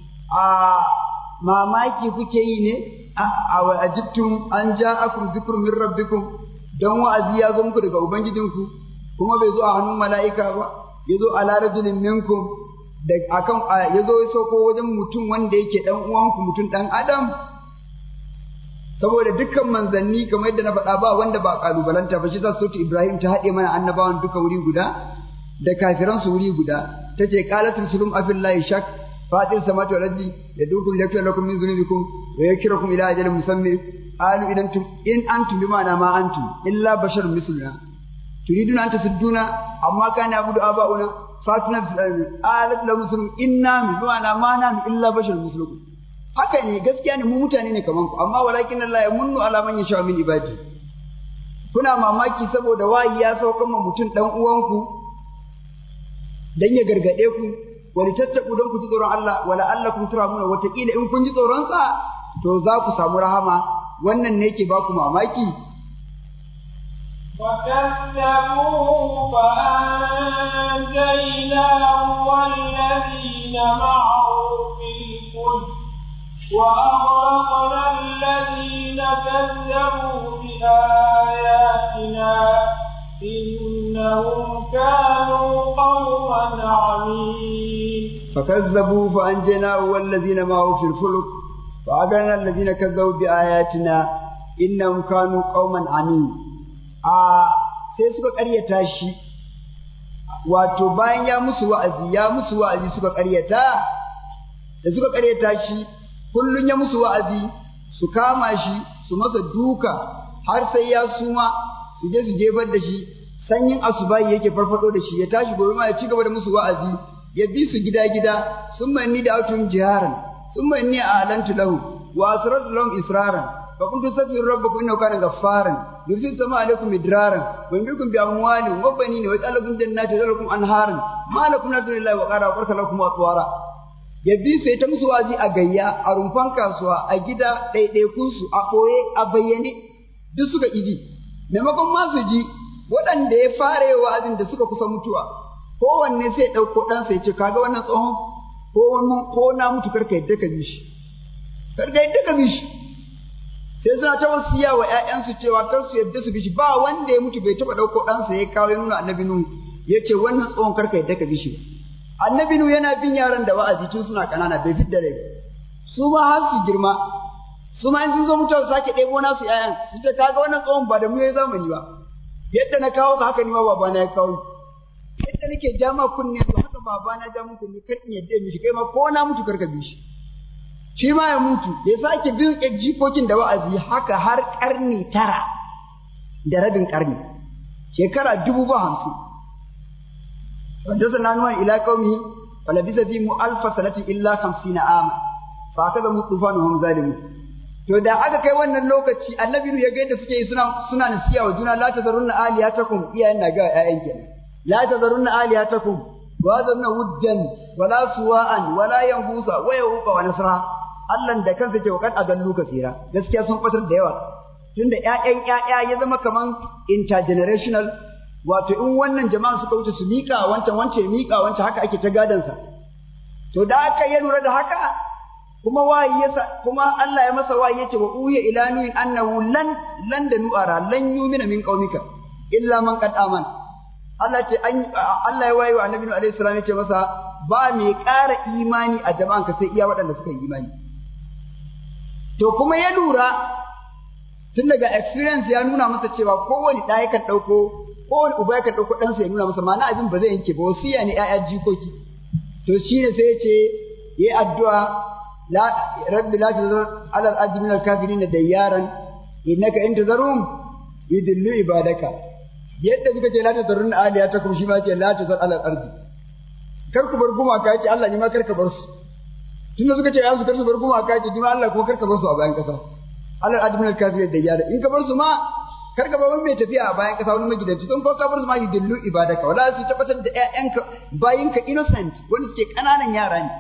mamaki kuke yi ne awajibtum an ja'akum zikrun min rabbikum dan wa'azi ya zo muku daga ubangijinku kuma bai zo a hannun mala'ika ba yazo ala rajulin minkum da akan yazo ya sauko wajen mutum wanda yake dan uwanku mutum dan adam saboda dukkan manzanni kamar yadda na faɗa ba wanda ba kalubalanta ba shi sa sautu Ibrahim ta haɗe mana annabawan duka wuri guda da kafiran su wuri guda tace qalatul sulum afillahi shak fatir samawati wal ardi yadukum yaghfir lakum min dhunubikum wa yakirukum ila ajalin musammi qalu in antum bima ma antum illa basharun misluna turiduna an tasudduna amma kana abudu abauna fatuna alat lahum sulum inna bima ma nahnu illa basharun mislukum haka ne gaskiya ne mu mutane ne kaman ku amma walakin Allah ya munnu ala man yasha min ibadi kuna mamaki saboda wayi ya saukan ma mutum dan uwanku dan ya gargade ku wani tattaku don ku ji tsoron Allah wala allakum turamuna wataƙila in kun ji tsoron sa to za ku samu rahama wannan ne yake ba ku mamaki
فكذبوه فأنجيناه والذين معه في الفلك وأغرقنا الذين كذبوا بآياتنا إنهم كانوا قوما عمين
فكذبوا فأنجيناه والذين معه في الفلك وأغرقنا الذين كذبوا بآياتنا إنهم كانوا قوما عمين sai suka ƙaryata shi wato bayan ya musu wa'azi suka ƙaryata da suka ƙaryata shi kullun ya musu wa'azi su kama shi su masa duka har sai ya suma su je su jefar da shi sanyin asubahi yake farfado da shi ya tashi gobe ma ya ci gaba da musu wa'azi ya bi su gida summa inni da'atum jiharan summa inni a'lantu lahum wa asrartu lahum israran fa kuntu astaghfiru rabbakum innahu kana ghaffaran yursilu samaa alaykum midraran wa yumdidukum bi amwalin wa banin wa yaj'alukum jannatin wa yaj'alukum anharan ma lakum la ilaha illa huwa wa qara lakum atwara ya bi su ta musu wa'azi a gayya a rumfan kasuwa a gida ɗaiɗaikun su a ɓoye a bayyane duk suka iji maimakon ma su ji waɗanda ya fara yi wa'azin da suka kusa mutuwa kowanne sai ɗauko ɗansa ya ce kaga wannan tsohon ko na mutu karka yadda ka bi shi sai suna ta wasiya wa ƴaƴansu cewa kar su yadda su bi shi ba wanda ya mutu bai taɓa ɗauko ɗansa ya kawo ya nuna annabi Nuhu ya ce wannan tsohon karka yadda ka bi shi annabi Nuhu yana bin yaran da wa'azi tun suna ƙanana bai fidda rai su ma har su girma su ma in sun zo mutuwa su sake ɗebo nasu ƴaƴan su ce kaga wannan tsohon ba da mu yayi zamani ba yadda na kawo ka haka ni ma babana ya kawo yadda nake ja ma kunne to haka babana ja mun kunne kar in yadda mishi kai ma ko na mutu karka bi shi ma ya mutu ya sake bin jikokin da wa'azi haka har karni 9 da rabin karni shekara 50 wanda sana nuwa ila qaumi falabisa fi alfa sanatin illa 50 ama fa kaza mutufanu hum zalimun to da aka kai wannan lokaci annabi ya ga yadda suke yi suna nasiya wa juna la tazarunna aliyatakum iyayen na ga ƴaƴan kenan la tazarunna aliyatakum wa zanna wuddan wala suwa'an wala yanbusa wa yauqa wa nasra Allah da kansa ke wakan adallu kasira gaskiya sun fatar da yawa tunda ƴaƴan ƴaƴa ya zama kaman intergenerational wato in wannan jama'a suka wuce su mika wancan mika wancan haka ake ta gadansa to da aka yi lura da haka kuma kuma Allah ya masa wayi yace wa uya ila nuhin annahu lan da nu'ara lan yumina min qaumika illa man qad amana Allah ce Allah ya wayi wa annabi Nuhu alaihi salam yace masa ba mai ƙara imani a jama'an ka sai iya waɗanda suka yi imani to kuma ya lura tun daga experience ya nuna masa cewa kowane ɗa yakan ɗauko kowane uba yakan ɗauko ɗansa ya nuna masa ma'ana abin ba zai yanke ba wasiya ne ƴaƴa jikoki to shine sai ya ce yi addu'a rabbi la tazar ala al-ardi min al-kafirin dayyaran innaka in tazarum yudillu ibadaka yadda suka ce la tazarun aliyatakum shi ma ce la tazar ala al-ardi kar ku bar gumaka yace Allah ne ma kar ka bar su tunda suka ce ya su kar su bar gumaka yace ni ma Allah kuma kar ka bar su a bayan kasa ala al-ardi min al-kafirin dayyaran in ka bar su ma kar ka bar wani mai tafiya a bayan kasa wani magidanci don ko ka bar su ma yudillu ibadaka wala su tabbatar da ƴaƴanka bayinka innocent wanda suke kananan yara ne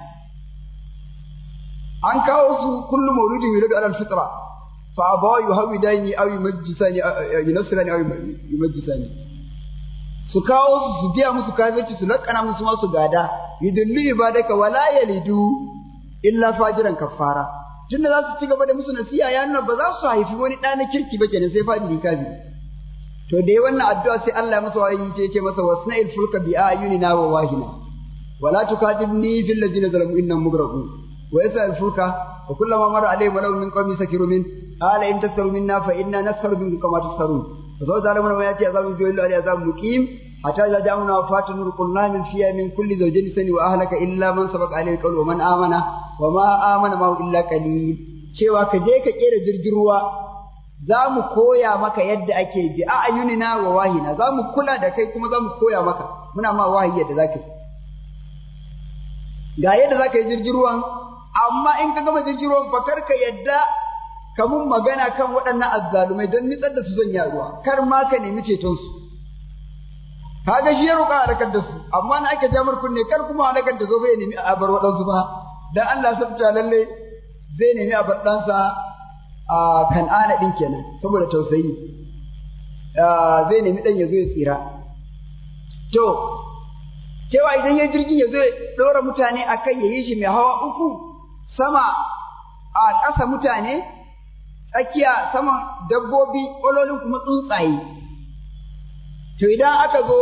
an kawo su kullu mauludin yuladu ala al-fitra fa abawa yuhawidani aw yumajjisani yunasirani aw yumajjisani su kawo su biya musu kafirci su lakkana musu masu gada yudillu ibadaka wala yalidu illa fajiran kafara tunda za su ci gaba da musu nasiha ya nuna ba za su haifi wani ɗa na kirki ba kenan sai fajiri kafiri to dai wannan addu'a sai Allah ya masa wahayi ce masa wasna'il fulka bi ayunina wa wahina wala tukatibni fil ladina zalamu innahum mugraqun ويسأل الفلك وكلما مر عليه ملأ من قومه سكروا منه قال إن تسخروا منا فإنا نسخر منكم كما تسخرون فسوف تعلمون ما يأتي عذاب يذل عليه عذاب مقيم حتى إذا جاءنا وفاة النور قلنا من فيها من كل زوجين اثنين وأهلك إلا من سبق عليه القول ومن آمن وما آمن معه إلا قليل cewa ka je ka kera jirgin ruwa za mu koya maka yadda ake bi a ayunina wa wahina za mu kula da kai kuma za mu koya maka muna ma wahayi yadda za ka yi ga yadda za ka yi jirgin ruwan amma in ka gama jirgin ruwan fa kar ka yadda ka mun magana kan waɗannan azzalumai don nitsar da su zan ruwa kar ma ka nemi ceton su kaga shi ya roƙa halakar da su amma na aka jamar kunne kar kuma halakar da zo bai nemi a bar waɗansu ba dan Allah sabta lalle zai nemi a bar ɗansa a Kan'ana ɗin kenan saboda tausayi zai nemi ɗan ya zo ya tsira. To, cewa idan ya jirgin ya zo ya ɗora mutane a kai ya yi shi mai hawa uku, sama a ƙasa mutane, tsakiya saman dabbobi, ƙwalolin kuma tsuntsaye. To idan aka zo,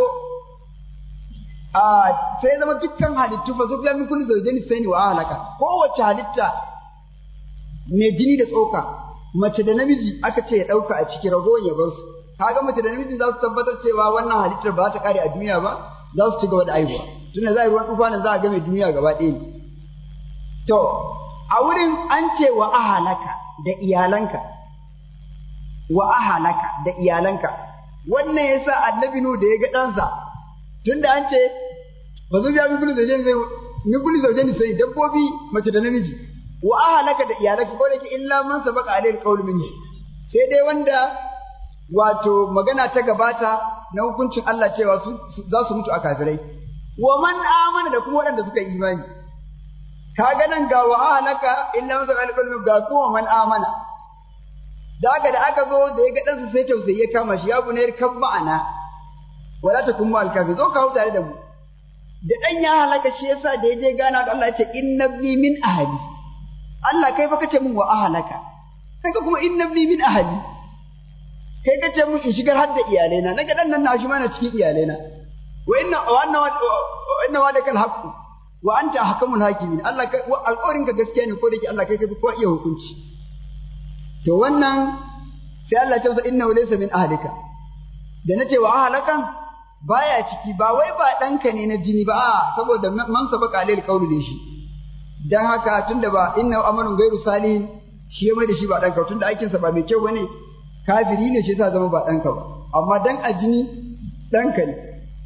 sai zama dukkan halittu fa zubiya min kulli zawjayn sayni wa halaka. Kowace halitta mai jini da tsoka, mace da namiji aka ce ya ɗauka a ciki ragowar ya bar su. Kaga mace da namiji za su tabbatar cewa wannan halittar ba ta kare a duniya ba, za su ci gaba da aihuwa. Tunda za a yi ruwan tufa nan za a game duniya gaba ɗaya ne. To, a wurin an ce wa ahalaka da iyalanka, wa ahalaka da iyalanka. Wannan ya sa annabi Nuhu da ya ga ɗansa, tunda an ce ba zu biya min kulli zawjayn sai dabbobi mace da namiji, wa ahalaka da iyalanka ko da ke illa man sabaqa alayhi alqawlu minni. Sai dai wanda wato magana ta gabata na hukuncin Allah cewa za su mutu a kafirai. Wa man amana da kuma waɗanda suka yi imani. Kaga nan ga wa halaka illa man saqa alqalbi ga kuma man amana. Da aka zo da ya ga ɗansa sai tausayi ya kama shi, ya bunayar kan ma'ana wala takum ma'al kafir, zo ka hau tare da mu. Da ɗan ya halaka shi yasa da ya je gana da Allah ya ce inna bi min ahli. Allah kai fa kace min wa ahlaka. Kaga kuma inna bi min ahli. Kai ka ce mun in shigar har da iyalaina, naga dan nan na shi mana cikin iyalaina. Wa inna wa'adaka al-haqqu wa anta ahkamul hakimin. Allah kai alƙawarin ka gaskiya ne ko da ke Allah kai kafi ko iya hukunci. To wannan sai Allah ya ce innahu laysa min ahlika. Da nace wa ahlakan baya ciki, ba wai ba danka ne na jini ba, saboda man sabaka alayhi qawlu ne shi. Dan haka tunda ba innahu amalun ghairu salihin, shi ya mai da shi ba danka, tunda aikinsa ba mai kyau bane, kafiri ne shi yasa zama ba ɗanka ba, amma dan a jini ɗanka ne.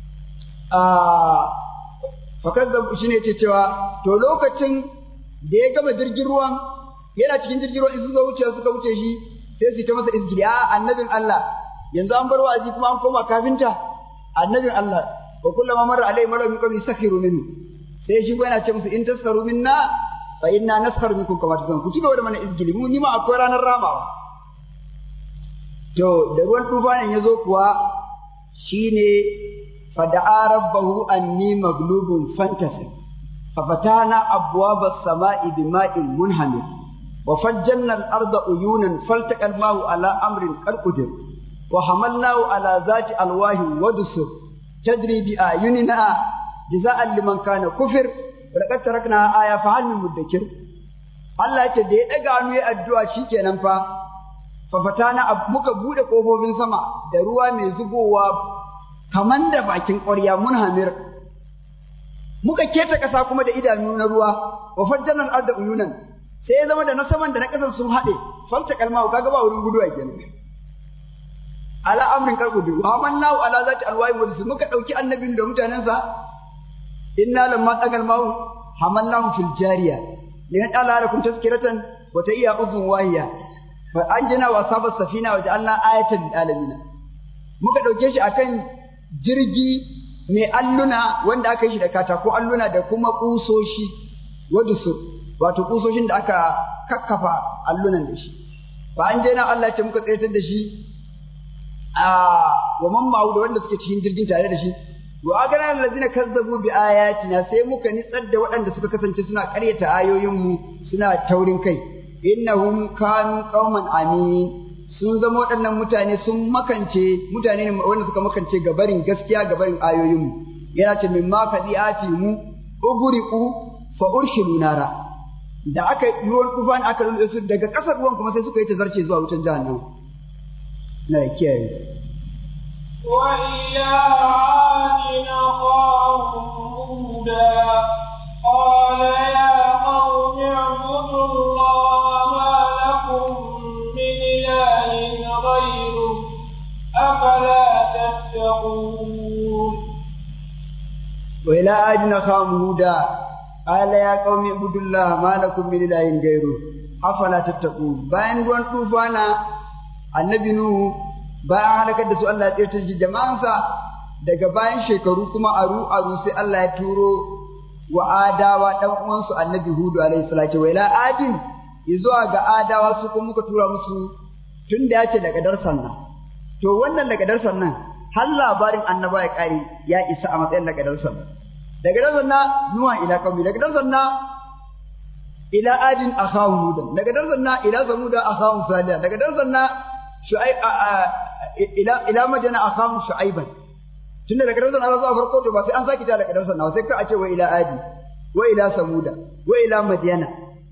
Fakar shi ne ce cewa, to lokacin da ya gama jirgin ruwan, yana cikin jirgin ruwan in suka wuce shi, sai su ta masa izgili, annabin Allah, yanzu an bar wa'azi kuma an koma kafinta, annabin Allah, wa kullama marra alaihi malaa'ikatu min qawmi sakhiru minhu. Sai shi yana ce musu in taskaru minna fa inna naskharu minkum kama taskharun. Ku ci gaba da mana izgili, mu ni ma akwai ranar ramawa. To, da ruwan tufanin ya zo kuwa shi ne fada'a rabbahu anni maglubun fantasy, fafatana abwaba as-sama'i bima'in munhamir, wa fajjalna al-arda uyunan faltaqa al-ma'u ala amrin qad qadir, wa hamalnahu ala zati alwahin wa dusur tajri bi ayunina jaza'an liman kana kufir wa laqad tarakna aya fa hal min mudakkir. Allah ya ce da ya daga hannu ya addu'a shikenan fa fafatana muka bude kofofin sama da ruwa mai zubowa kaman da bakin ƙwarya munhamir, muka keta ƙasa kuma da idanu na ruwa, wa fajjana al-arda uyunan, sai ya zama da na saman da na ƙasan sun haɗe, falta kalma kaga ba wurin guduwa kenan. Ala amrin qarqudi wa amannahu ala zati alwahi wa muka dauki annabin da mutanensa, inna lamma tagal ma'u hamalnahu fil jariya lian ala lakum tazkiratan wa ta'iya uzun wahiya fa anjina wa sabas safina wa ja'alna ayatan lil alamin. Muka dauke shi akan jirgi mai alluna wanda aka yi shi da katako alluna da kuma kusoshi wadusu, wato kusoshin da aka kakkafa allunan da shi. Fa anjina Allah ce muka tsayar da shi wa man ma'u da wanda suke cikin jirgin tare da shi, wa agana allazina kazzabu bi ayatina, sai muka nitsar da waɗanda suka kasance suna ƙaryata ayoyinmu suna taurin kai. Innahum kanu qauman amin, sun zama waɗannan mutane sun makance, mutane ne wanda suka makance gabarin gaskiya gabarin ayoyinmu. Yana ce min ma kadiati mu ugriqu fa urshilu nara, da aka ruwan tufan aka lulluɓe su daga ƙasar ruwan kuma sai suka yi ta zarce zuwa wutan jahannama. Na kiyaye.
وإلى عاد أخاهم هودا قال يا قوم اعبدوا الله ما لكم من إله غيره أفلا تتقون.
وإلى عاد أخاهم هودا قال يا قوم اعبدوا الله ما لكم من إله غيره أفلا تتقون. bayan ruwan tufana annabi Nuhu bayan halakar da su Allah ya tsirtar shi jama'ansa, daga bayan shekaru kuma aru sai Allah ya turo wa adawa ɗan uwansu annabi Hudu alaihi salatu wa ila adin zuwa ga adawa su kuma muka tura musu tun da yace daga darsan nan to wannan lagadarsan nan har labarin annaba ya kare ya isa a matsayin lagadarsan lagadarsan na nuwa ila qaumi lagadarsan na ila adin akhahum hudan lagadarsan na ila samuda akhahum salih lagadarsan na shu'aib ila madina akhahum shu'aiban tunda lagadarsan Allah zuwa farko to ba sai an saki ta lagadarsan na sai ka a ce wa ila adi wa ila samuda wa ila madina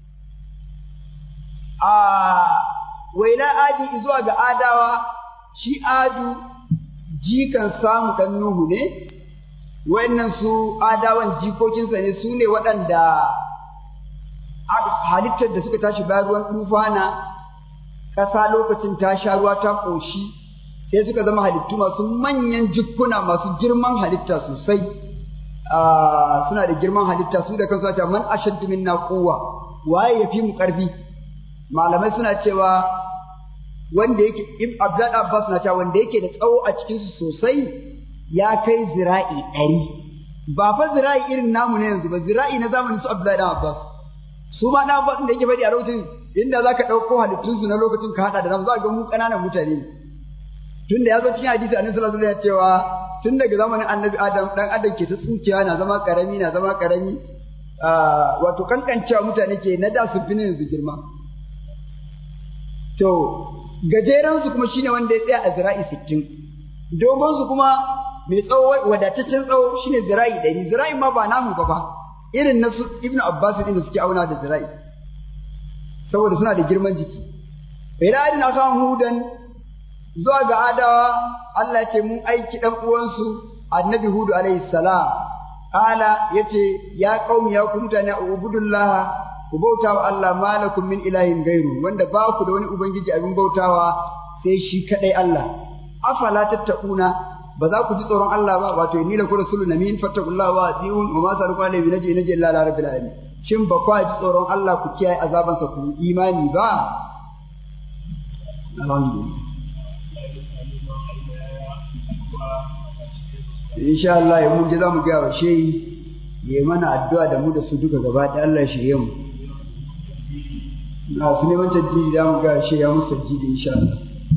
wa ila adi zuwa ga adawa shi adu jikan samu dan nuhu ne wayannan su adawan jikokinsa ne su ne waɗanda halittar da suka tashi bayan ruwan tufana ƙasa lokacin ta sha ruwa ta ƙoshi sai suka zama halittu masu manyan jikkuna masu girman halitta sosai suna da girman halitta su da kansu ta man ashaddu minna quwwa waye yafi mu ƙarfi malamai suna cewa wanda yake Abdul Abbas na cewa wanda yake da tsawo a cikin su sosai ya kai zira'i 100 ba fa zira'i irin namu ne yanzu ba zira'i na zamanin su Abdul Abbas su ma da Abbas da yake faɗi a lokacin inda zaka dauko halittun su na lokacin ka hada da namu za ga mu kananan mutane ne tunda ya zo cikin hadisi Annabi sallallahu alaihi wasallam ya cewa tun daga zamanin Annabi Adam dan Adam ke ta tsukiya na zama karami wato kankancewa mutane ke na da su fi ne yanzu girma to gajeren su kuma shine wanda ya tsaya a zira'i 60 dogon su kuma mai tsawo wadataccen tsawo shine zira'i 100 zira'i ma ba namu ba irin na su Ibn Abbas din da suke auna da zira'i saboda suna da girman jiki ila adin akan hudan zuwa ga adawa Allah ce mun aiki dan uwansu annabi hudu alaihi salam ala yace ya qaumi ya ku mutane ubudullah ku bauta wa Allah malakum min ilahin gairu wanda ba ku da wani ubangiji abin bautawa sai shi kadai Allah afala tattaquna ba za ku ji tsoron Allah ba wato inni lakum rasulun amin fattaqullaha wa atiun wa ma sarqa alayhi naji illa la rabbil alamin shin ba ku ji tsoron Allah ku kiyaye azaban sa ku imani ba alhamdulillah insha Allah mun ji za mu ga wa shehi yayi mana addu'a da mu da su duka gaba da Allah shirye mu na su neman jaddidi da mu ga shi ya musu jaddidi insha Allah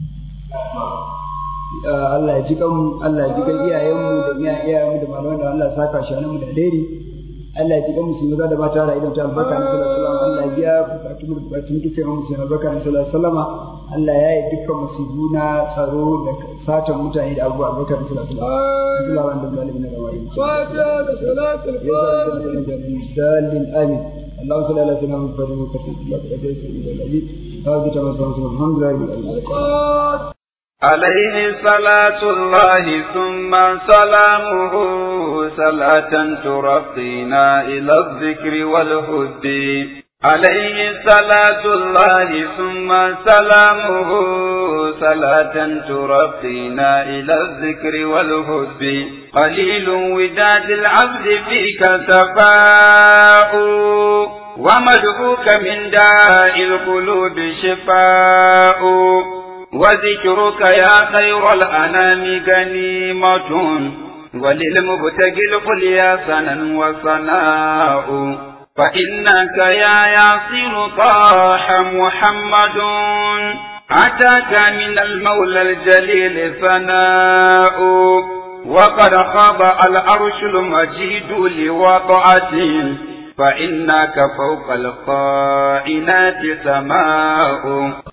Allah ya ji kanmu Allah ya ji kan iyayenmu da iyayenmu da malaman da Allah ya saka shi mu da alheri Allah ya ji kanmu sun maza da mata da idan ta albarka na sallallahu alaihi wasallam Allah ya biya bukatun dukkan musulmi albarka na sallallahu alaihi wasallam Allah ya yi dukkan musibu na tsaro da satan mutane da abubuwa albarka na sallallahu alaihi wasallam bismillahir rahmanir rahim fatiha da salatul fatiha amin اللهم صل على سيدنا محمد وكفر الله بأجر سيدنا العزيز هذه تمسك الحمد لله
عليه صلاة الله ثم سلامه صلاة ترقينا إلى الذكر والهد عليه صلاة الله ثم سلامه صلاة ترقينا إلى الذكر والهد قليل وداد العبد فيك سفاء ومدعوك من داء القلوب شفاء وذكرك يا خير الأنام غنيمة وللمبتغي القليا سنا وصناء فإنك يا ياسر طاح محمد أتاك من المولى الجليل ثناء وقد خاب العرش المجيد لوضعته فإنك فوق القائنات سماء